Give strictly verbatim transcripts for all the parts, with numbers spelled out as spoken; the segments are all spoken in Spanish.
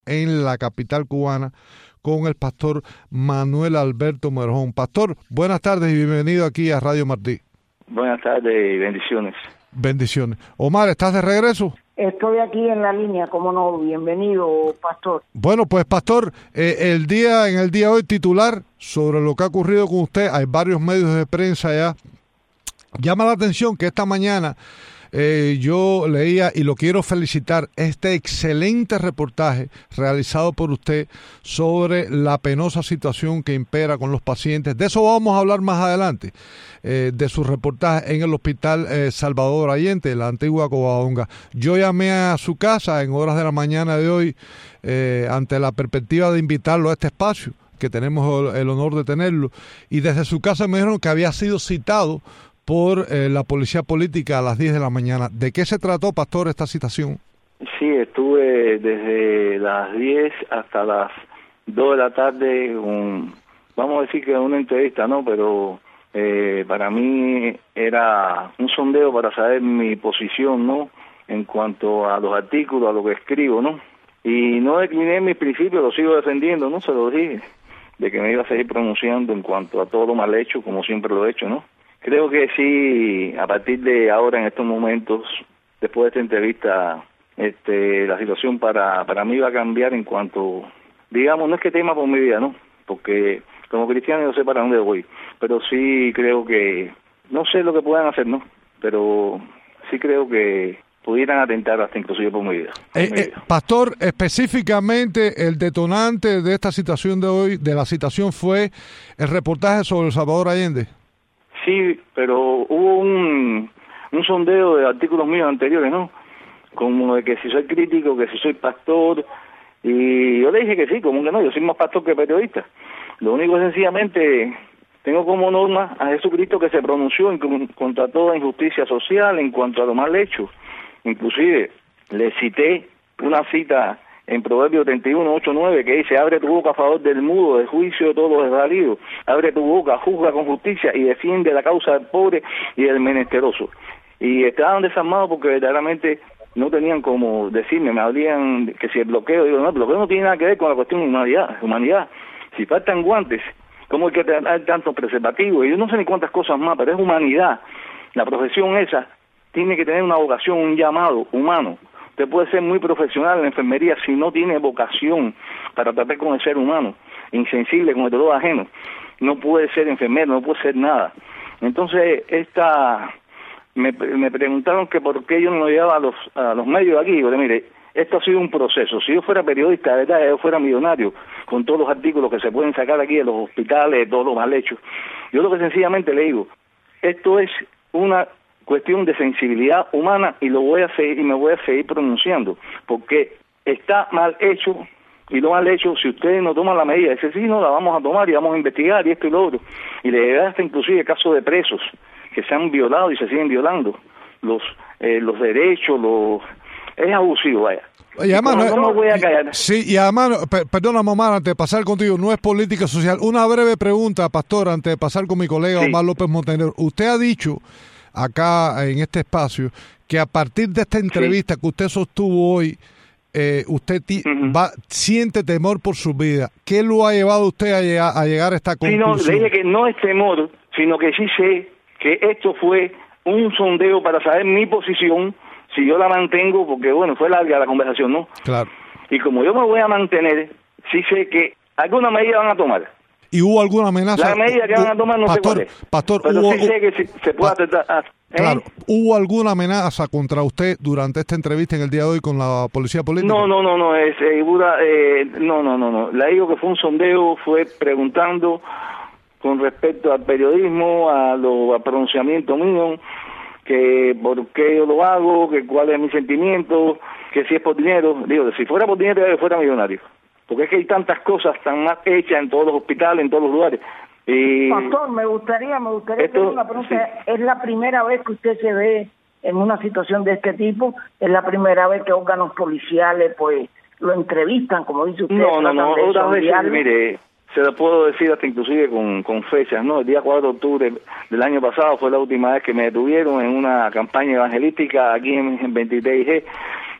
en la capital cubana con el pastor Manuel Alberto Morejón. Pastor, buenas tardes y bienvenido aquí a Radio Martí. Buenas tardes y bendiciones. Bendiciones. Omar, ¿estás de regreso? Estoy aquí en la línea, cómo no, bienvenido, pastor. Bueno, pues pastor, eh, el día en el día de hoy titular sobre lo que ha ocurrido con usted, hay varios medios de prensa ya. Llama la atención que esta mañana eh, yo leía, y lo quiero felicitar, este excelente reportaje realizado por usted sobre la penosa situación que impera con los pacientes. De eso vamos a hablar más adelante, eh, de su reportaje en el hospital eh, Salvador Allende, la antigua Covadonga. Yo llamé a su casa en horas de la mañana de hoy eh, ante la perspectiva de invitarlo a este espacio, que tenemos el honor de tenerlo, y desde su casa me dijeron que había sido citado por eh, la policía política a las diez de la mañana. ¿De qué se trató, pastor, esta citación? Sí, estuve desde las diez hasta las dos de la tarde, un, vamos a decir que una entrevista, ¿no? Pero eh, para mí era un sondeo para saber mi posición, ¿no? En cuanto a los artículos, a lo que escribo, ¿no? Y no decliné mis principios, los sigo defendiendo, ¿no? Se lo dije, de que me iba a seguir pronunciando en cuanto a todo lo mal hecho, como siempre lo he hecho, ¿no? Creo que sí, a partir de ahora, en estos momentos, después de esta entrevista, este, la situación para para mí va a cambiar en cuanto, digamos, no es que tema por mi vida, ¿no? Porque como cristiano no sé para dónde voy, pero sí creo que, no sé lo que puedan hacer, ¿no? Pero sí creo que pudieran atentar hasta inclusive por mi vida. Por Eh, mi eh, vida. pastor, específicamente el detonante de esta situación de hoy, de la citación, fue el reportaje sobre el Salvador Allende. Sí, pero hubo un, un sondeo de artículos míos anteriores, ¿no? Como de que si soy crítico, que si soy pastor, y yo le dije que sí, como que no, yo soy más pastor que periodista. Lo único es sencillamente, tengo como norma a Jesucristo que se pronunció en, contra toda injusticia social en cuanto a lo mal hecho. Inclusive le cité una cita en Proverbios treinta y uno, ocho, nueve, que dice: abre tu boca a favor del mudo, del juicio de todos los desvalidos, abre tu boca, juzga con justicia y defiende la causa del pobre y del menesteroso. Y estaban desarmados porque verdaderamente no tenían como decirme, me habrían que si el bloqueo, digo, no, el bloqueo no tiene nada que ver con la cuestión de humanidad, humanidad. Si faltan guantes, ¿cómo hay que tener tantos preservativos? Y yo no sé ni cuántas cosas más, pero es humanidad. La profesión esa tiene que tener una vocación, un llamado humano. Usted puede ser muy profesional en la enfermería si no tiene vocación para tratar con el ser humano, insensible con el dolor ajeno. No puede ser enfermero, no puede ser nada. Entonces, esta me, me preguntaron que por qué yo no lo llevaba a los, a los medios aquí. Yo le dije, mire, esto ha sido un proceso. Si yo fuera periodista, de verdad, yo fuera millonario, con todos los artículos que se pueden sacar aquí de los hospitales, de todo lo mal hecho. Yo lo que sencillamente le digo, esto es una cuestión de sensibilidad humana y lo voy a seguir y me voy a seguir pronunciando, porque está mal hecho, y lo mal hecho, si ustedes no toman la medida, dice, sí, no, la vamos a tomar y vamos a investigar y esto y lo otro, y le da hasta inclusive casos de presos que se han violado y se siguen violando los eh, los derechos, los es abusivo, vaya. Y además, no, no me voy a callar. Sí, y además, per, perdona, mamá, antes de pasar contigo, no es política social. Una breve pregunta, pastor, antes de pasar con mi colega Sí. Omar López Montenegro. Usted ha dicho acá en este espacio que a partir de esta entrevista sí. que usted sostuvo hoy, eh, usted ti, uh-huh. va, siente temor por su vida. ¿Qué lo ha llevado usted a llegar a, llegar a esta conclusión? Sí, no, le dije que no es temor, sino que sí sé que esto fue un sondeo para saber mi posición, si yo la mantengo, porque bueno, fue larga la conversación, ¿no? Claro. Y como yo me voy a mantener, sí sé que alguna medida van a tomar. ¿Y hubo alguna amenaza? La medida que van a tomar no pastor, sé cuál es. Pastor, pero hubo, sí sé que se, se puede tratar. ¿eh? Claro. ¿Hubo alguna amenaza contra usted durante esta entrevista en el día de hoy con la policía política? No, no, no, no, es, eh, eh, no, no, no, no. Le digo que fue un sondeo, fue preguntando con respecto al periodismo, a lo, al pronunciamiento mío, que por qué yo lo hago, que cuál es mi sentimiento, que si es por dinero. Digo, si fuera por dinero, yo fuera millonario. Porque es que hay tantas cosas tan mal hechas en todos los hospitales, en todos los lugares. Y Pastor, me gustaría, me gustaría hacer una pregunta. Sí. ¿Es la primera vez que usted se ve en una situación de este tipo? ¿Es la primera vez que órganos policiales, pues, lo entrevistan, como dice usted? No, no, no, otras veces, mire, se lo puedo decir hasta inclusive con, con fechas, ¿no? El día cuatro de octubre del año pasado fue la última vez que me detuvieron en una campaña evangelística aquí en, en veintitrés G,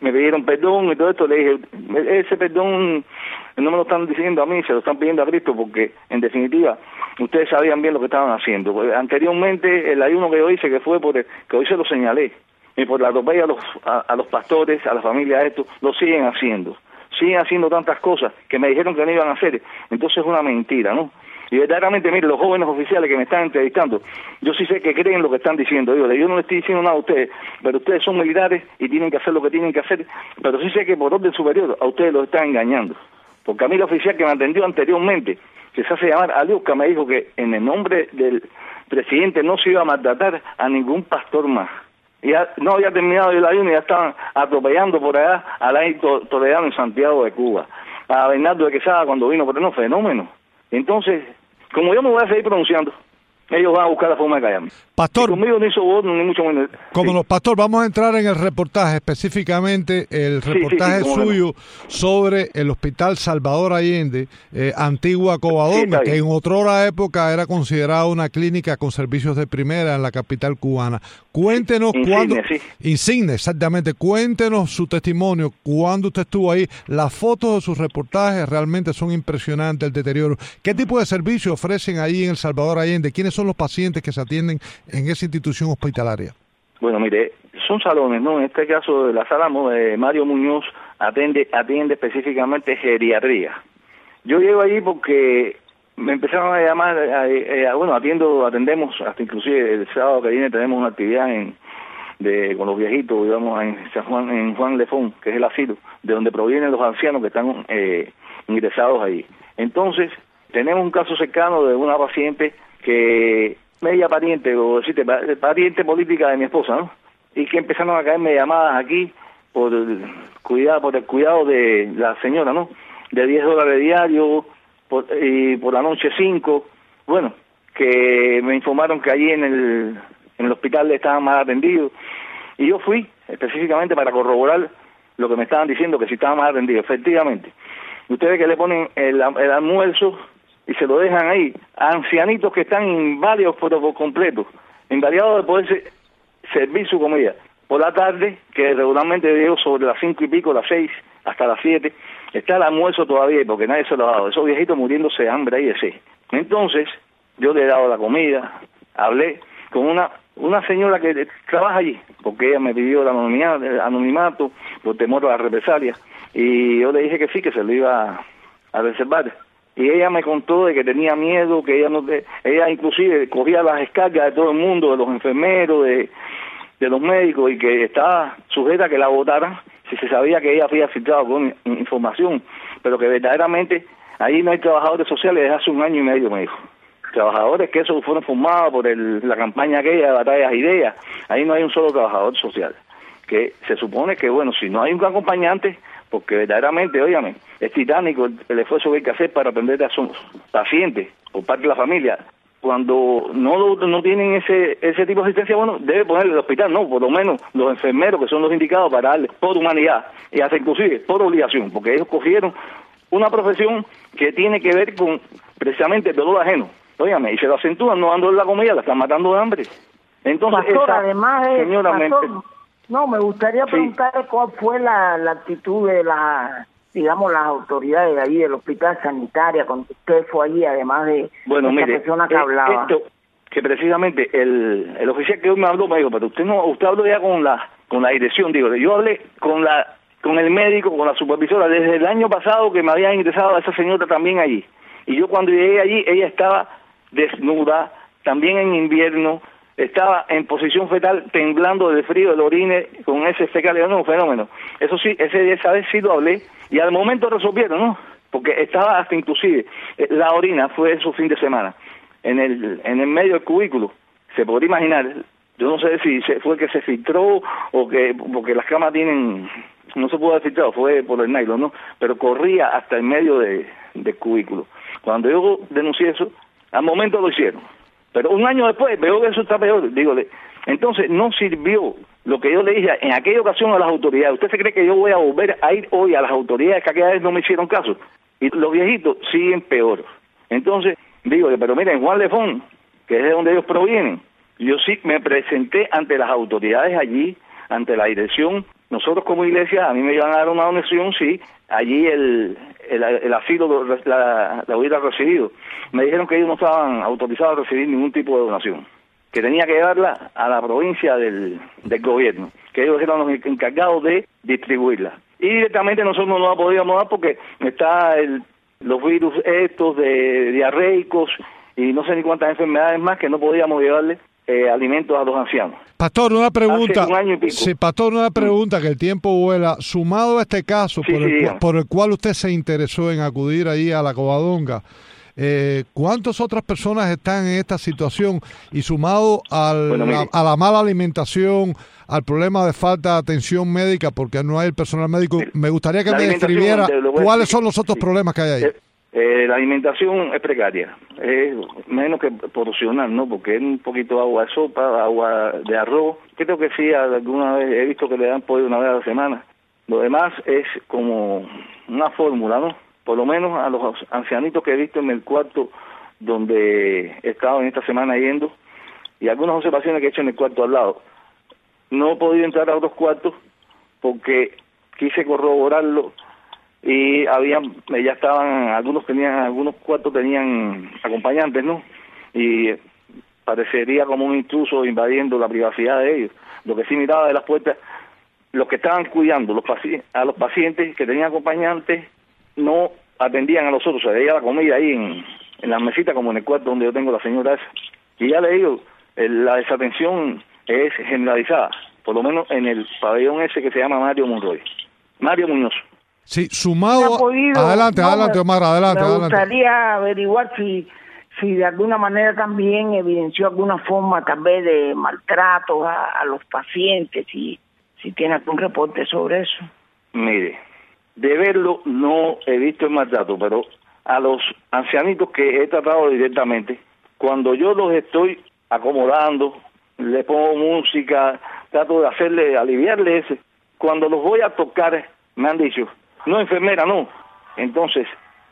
me pidieron perdón y todo esto. Le dije, ese perdón no me lo están diciendo a mí, se lo están pidiendo a Cristo, porque en definitiva ustedes sabían bien lo que estaban haciendo. Anteriormente el ayuno que yo hice, que fue por el, que hoy se lo señalé, y por la atropella a los, a, a los pastores, a la familia, esto, lo siguen haciendo. Siguen haciendo tantas cosas que me dijeron que no iban a hacer. Entonces es una mentira, ¿no? Y verdaderamente, mire, los jóvenes oficiales que me están entrevistando, yo sí sé que creen lo que están diciendo. Digo, yo no le estoy diciendo nada a ustedes, pero ustedes son militares y tienen que hacer lo que tienen que hacer. Pero sí sé que por orden superior a ustedes los están engañando. Porque a mí el oficial que me atendió anteriormente, que se hace llamar Aliuska, me dijo que en el nombre del presidente no se iba a maltratar a ningún pastor más. Ya no había terminado el ayuno y ya estaban atropellando por allá a Alain Toledano en Santiago de Cuba, a Bernardo de Quesada cuando vino por unos fenómenos. Entonces, como yo me voy a seguir pronunciando, ellos van a buscar la forma de callarme. Pastor, y conmigo no hizo voz, ni mucho menos. Como sí. no, Pastor, vamos a entrar en el reportaje, específicamente el reportaje sí, sí, sí, suyo no. sobre el Hospital Salvador Allende, eh, Antigua Covadonga, sí, que en otra época era considerada una clínica con servicios de primera en la capital cubana. Cuéntenos Insigne, cuándo... Sí. Insigne, exactamente. Cuéntenos su testimonio, cuando usted estuvo ahí. Las fotos de sus reportajes realmente son impresionantes, el deterioro. ¿Qué tipo de servicio ofrecen ahí en el Salvador Allende? ¿Quiénes son los pacientes que se atienden en esa institución hospitalaria? Bueno, mire, son salones, ¿no? En este caso de la sala de Mario Muñoz atiende, atiende específicamente geriatría. Yo llego allí porque me empezaron a llamar, a, a, a, bueno, atiendo, atendemos, hasta inclusive el sábado que viene tenemos una actividad en, de con los viejitos, digamos, en San Juan, en Juan Lefón, que es el asilo, de donde provienen los ancianos que están eh, ingresados ahí. Entonces, tenemos un caso cercano de una paciente que media pariente, o decirte, pariente política de mi esposa, ¿no? Y que empezaron a caerme llamadas aquí por el cuidado, por el cuidado de la señora, ¿no? De diez dólares diarios, por, y por la noche cinco. Bueno, que me informaron que allí en el, en el hospital estaban mal atendidos. Y yo fui específicamente para corroborar lo que me estaban diciendo, que si estaban mal atendidos. Efectivamente, ustedes que le ponen el, el almuerzo y se lo dejan ahí a ancianitos que están inválidos por, por completo, invalidados de poderse servir su comida. Por la tarde, que regularmente llego sobre las cinco y pico, las seis, hasta las siete, está el almuerzo todavía, porque nadie se lo ha dado. Esos viejitos muriéndose de hambre ahí de sed. Entonces, yo le he dado la comida, hablé con una una señora que trabaja allí, porque ella me pidió el anonimato, el anonimato por temor a las represalias, y yo le dije que sí, que se lo iba a reservar. Y ella me contó de que tenía miedo, que ella no te, ella inclusive cogía las descargas de todo el mundo, de los enfermeros, de, de los médicos, y que estaba sujeta a que la votaran si se sabía que ella había filtrado con información, pero que verdaderamente ahí no hay trabajadores sociales desde hace un año y medio, me dijo. Trabajadores que eso fueron formados por el, la campaña aquella de Batallas Ideas, ahí no hay un solo trabajador social, que se supone que, bueno, si no hay un acompañante, porque verdaderamente, óigame, es titánico el, el esfuerzo que hay que hacer para atender a sus pacientes por parte de la familia. Cuando no no tienen ese ese tipo de asistencia, bueno, debe ponerle el hospital, no, por lo menos los enfermeros, que son los indicados para darle por humanidad, y hasta inclusive por obligación, porque ellos cogieron una profesión que tiene que ver con precisamente el dolor ajeno, óigame, y se lo acentúan no dándole la comida, la están matando de hambre. Entonces, Pastor, esa, además de, señora, Pastor, no, me gustaría sí. preguntarle cuál fue la, la actitud de la, digamos, las autoridades de ahí del hospital sanitaria cuando usted fue allí, además de bueno, esta mire, persona que eh, hablaba. Esto, que precisamente el, el oficial que hoy me habló me dijo, pero usted no, usted habló ya con la con la dirección, digo, yo hablé con la con el médico, con la supervisora, desde el año pasado que me había ingresado a esa señora también allí. Y yo cuando llegué allí, ella estaba desnuda, también en invierno, estaba en posición fetal, temblando de frío, el orine, con ese fecal, no, un fenómeno. Eso sí, ese esa vez sí lo hablé, y al momento resolvieron, ¿no? Porque estaba hasta inclusive, la orina fue su fin de semana, en el en el medio del cubículo, se podría imaginar, yo no sé si se, fue que se filtró, o que, porque las camas tienen, no se pudo haber filtrado, fue por el nylon, ¿no? Pero corría hasta el medio de, del cubículo. Cuando yo denuncié eso, al momento lo hicieron. Pero un año después veo que eso está peor, dígole. Entonces no sirvió lo que yo le dije en aquella ocasión a las autoridades. ¿Usted se cree que yo voy a volver a ir hoy a las autoridades que aquella vez no me hicieron caso? Y los viejitos siguen peor. Entonces, dígole, pero miren, Juan Lefón, que es de donde ellos provienen, yo sí me presenté ante las autoridades allí, ante la dirección, nosotros como iglesia, a mí me iban a dar una donación si allí el, el, el asilo la, la hubiera recibido. Me dijeron que ellos no estaban autorizados a recibir ningún tipo de donación, que tenía que darla a la provincia del, del gobierno, que ellos eran los encargados de distribuirla. Y directamente nosotros no la podíamos dar porque está el, los virus estos de diarreicos y no sé ni cuántas enfermedades más que no podíamos llevarle eh, alimentos a los ancianos. Pastor, una pregunta. Hace un año y pico. Sí, Pastor, una pregunta que el tiempo vuela. Sumado a este caso Sí, por, sí, el, dígame. por el cual usted se interesó en acudir ahí a la Covadonga, eh, ¿cuántas otras personas están en esta situación? Y sumado al, Bueno, mire. a, a la mala alimentación, al problema de falta de atención médica, porque no hay el personal médico, Mire, me gustaría que la me alimentación, describiera te lo voy a cuáles explicar. son los otros Sí. problemas que hay ahí. Eh, eh, la alimentación es precaria, es menos que porcional, ¿no? Porque es un poquito de agua de sopa, agua de arroz. Creo que sí, alguna vez he visto que le dan pollo una vez a la semana. Lo demás es como una fórmula, ¿no? Por lo menos a los ancianitos que he visto en el cuarto donde he estado en esta semana yendo, y algunas observaciones que he hecho en el cuarto al lado. No he podido entrar a otros cuartos porque quise corroborarlo y habían, ya estaban, algunos tenían, algunos cuartos tenían acompañantes, ¿no? Y parecería como un intruso invadiendo la privacidad de ellos. Lo que sí miraba de las puertas, los que estaban cuidando los paci- a los pacientes que tenían acompañantes no atendían a los otros, se veía la comida ahí en, en la mesita como en el cuarto donde yo tengo la señora esa. Y ya le digo, el, la desatención es generalizada, por lo menos en el pabellón ese que se llama Mario Monroy. Mario Muñoz. Sí, sumado... ha podido, adelante, no, adelante, me- Omar, adelante, Me adelante. gustaría averiguar si, si de alguna manera también evidenció alguna forma tal vez de maltratos a, a los pacientes, si, si tiene algún reporte sobre eso. Mire, de verlo no he visto el maltrato, pero a los ancianitos que he tratado directamente, cuando yo los estoy acomodando, le pongo música, trato de hacerle, aliviarle ese, cuando los voy a tocar, me han dicho, no, enfermera, no. Entonces,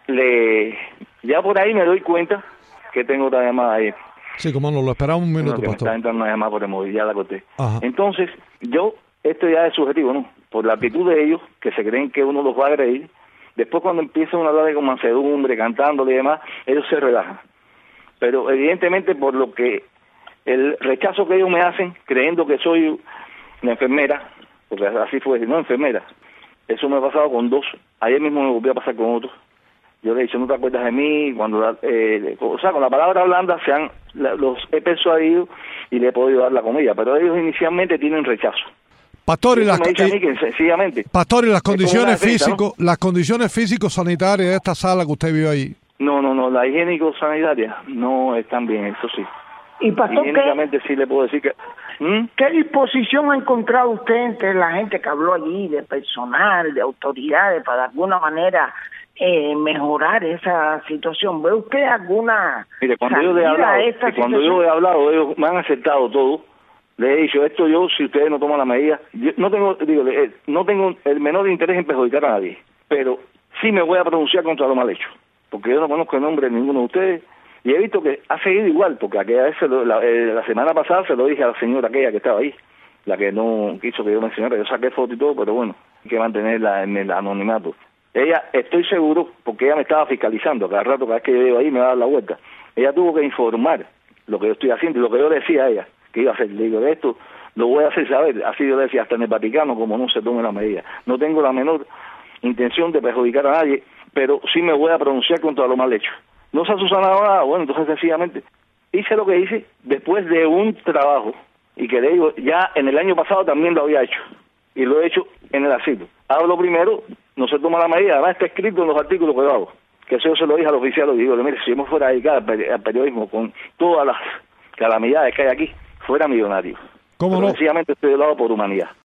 le ya por ahí me doy cuenta que tengo otra llamada ahí. Sí, como no, lo esperamos un minuto, No, que me Pastor. está entrando una llamada por el móvil, ya la corté. Ajá. Entonces, yo, esto ya es subjetivo, ¿no? Por la actitud de ellos, que se creen que uno los va a agredir, después cuando empiezan a hablar de con mansedumbre, cantándole y demás, ellos se relajan. Pero evidentemente por lo que, el rechazo que ellos me hacen, creyendo que soy una enfermera, porque así fue, no enfermera, eso me ha pasado con dos, ayer mismo me volvió a pasar con otros. Yo le he dicho, no te acuerdas de mí, cuando la- eh, o sea, con la palabra blanda se han, la- los he persuadido y le he podido dar la comida, pero ellos inicialmente tienen rechazo. Pastor, y Eso las, me dice a y- mí que sencillamente, Pastor, y las es como una condiciones defensa, ¿no? físico, las condiciones físico-sanitarias de esta sala que usted vio ahí. No, no, no, la higiénico-sanitaria no están bien, eso sí. Y pastor, ¿qué, Higiénicamente sí le puedo decir que... ¿Mm? ¿qué disposición ha encontrado usted entre la gente que habló allí, de personal, de autoridades, para de alguna manera eh, mejorar esa situación? ¿Ve usted alguna Mire, cuando yo le he salida hablado, a esta y cuando situación? yo he hablado, ellos me han aceptado todo. Le he dicho, esto yo, si ustedes no toman la medida, yo no tengo, digo, eh, no tengo el menor interés en perjudicar a nadie, pero sí me voy a pronunciar contra lo mal hecho, porque yo no conozco el nombre de ninguno de ustedes, y he visto que ha seguido igual, porque aquella vez, se lo- la, eh, la semana pasada se lo dije a la señora aquella que estaba ahí, la que no quiso que yo mencionara, yo saqué foto y todo, pero bueno, hay que mantenerla en el anonimato. Ella, estoy seguro, porque ella me estaba fiscalizando, cada rato, cada vez que yo iba ahí me va a dar la vuelta, ella tuvo que informar lo que yo estoy haciendo y lo que yo le decía a ella que iba a hacer. Le digo, esto lo voy a hacer saber, así yo le decía, hasta en el Vaticano, como no se tome la medida. No tengo la menor intención de perjudicar a nadie, pero sí me voy a pronunciar contra lo mal hecho. No se ha subsanado nada, bueno, entonces sencillamente hice lo que hice después de un trabajo, y que le digo, ya en el año pasado también lo había hecho, y lo he hecho en el asilo. Hablo primero, no se toma la medida, además está escrito en los artículos que yo hago, que eso yo se lo dije al oficial, y digo, mire, si yo me fuera a dedicar al peri- al periodismo con todas las calamidades que hay aquí, fuera millonario. ¿Cómo Pero no? sencillamente estoy del lado por humanidad.